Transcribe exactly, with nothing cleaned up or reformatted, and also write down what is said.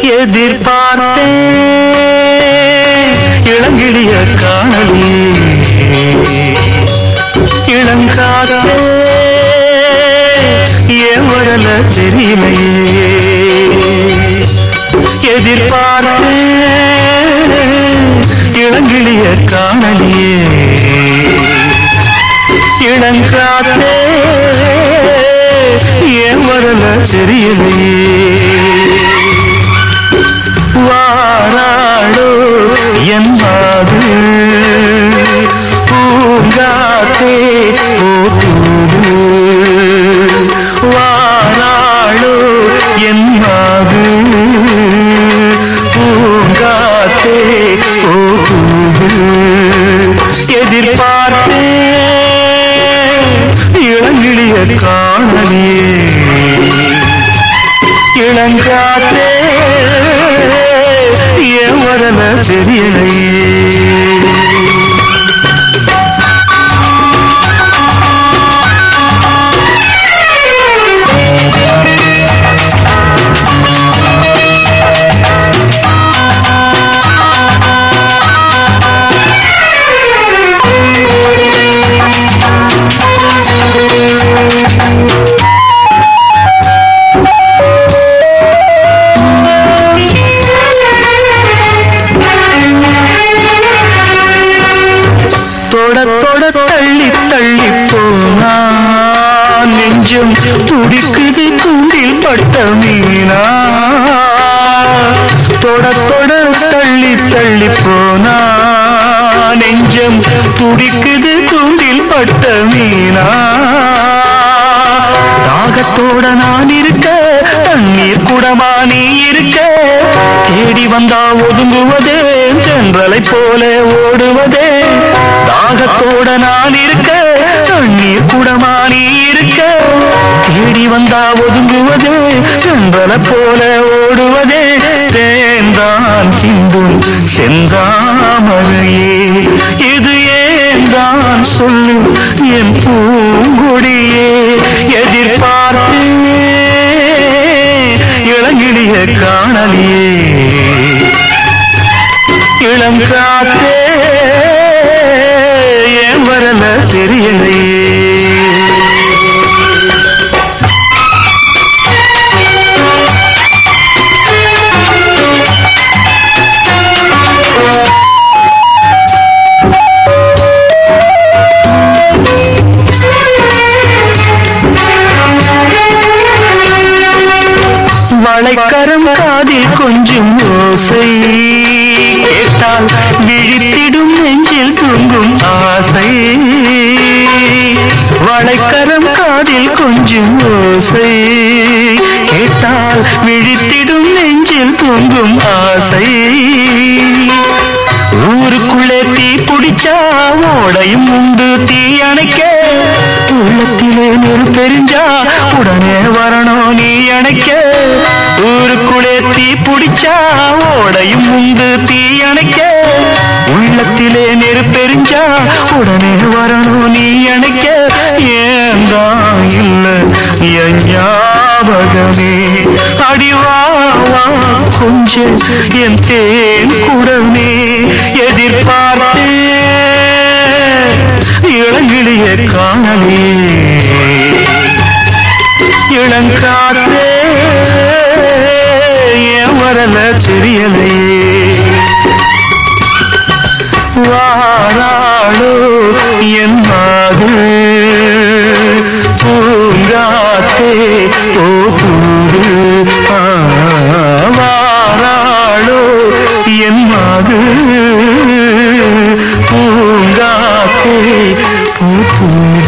எதிர்பார்த்தேன் இளங்கிளிய காணலே இளங்காதே ஏன் வரல தெரியலையே எதிர்பார்த்தேன் இளங்கிளிய காணலே இளங்காதே ஏன் வரல தெரியலையே வாராளோ என்பது பூங்காத்தே போது வாராளோ என்பது பூங்காத்தே போது எதிர்பார்த்தே இளங்கிளிய காணலே இளங்காத்தே ஏன் வரல தெரியலையே தள்ளி தள்ளி போனா நெஞ்சம் துடிக்குது கூண்டில் பட்ட மீனா தொட தொட தள்ளி தள்ளி போனா நெஞ்சம் துடிக்குது கூண்டில் பட்ட மீனா தாகத்தோட நான் இருக்க தண்ணீர் குடமா நீ இருக்க தேடி வந்தா ஒதுங்குவதே சென்றலை போல ஓடுவதே தாகத்தோட நான் இருக்க தண்ணீர் குடமா நீ இருக்க தேடி வந்தா ஒதுங்குவதே சென்றலை போல ஓடுவதே தேன்தான் சிந்தும் செந்தாமரையே இது ஏந்தான் சொல்லு என் பூங்கொடியே எதிர்பார்த்தே இளங்கிளிய காணலே இளம் காத்தே ஏன் வரல தெரியலையே வளைக்கரம் காதில் கொஞ்சம் ஓசை கேட்டால் விழித்திடும் நெஞ்சில் தூங்கும் ஆசை வளைக்கரம் காதில் கொஞ்சம் ஓசை கேட்டால் விழித்திடும் நெஞ்சில் தூங்கும் ஆசை ஊருக்குள்ளே தீ பிடிச்சா ஓடையும் உண்டு தீ அணைக்க உள்ளத்திலே நெரு தெரிஞ்சா உடனே வரணும் நீ அணைக்க ஊருக்குள்ளே தீ பிடிச்சா ஓடையும் உண்டு தீ அணைக்க உள்ளத்திலே நெரு தெரிஞ்சா உடனே வரணும் நீ அணைக்க ஏந்தான் இல்ல என் ஞாபகமே அடிவாவா கொஞ்சம் என் தேன் குடமே எதிர்பார்த்தே இளங்கிளிய காணலே இளங்காத்தே ஏன் வரல தெரியலையே வாராளோ என்பது பூங்காத்தே போது வாராளோ என்பது பூங்காத்தே போது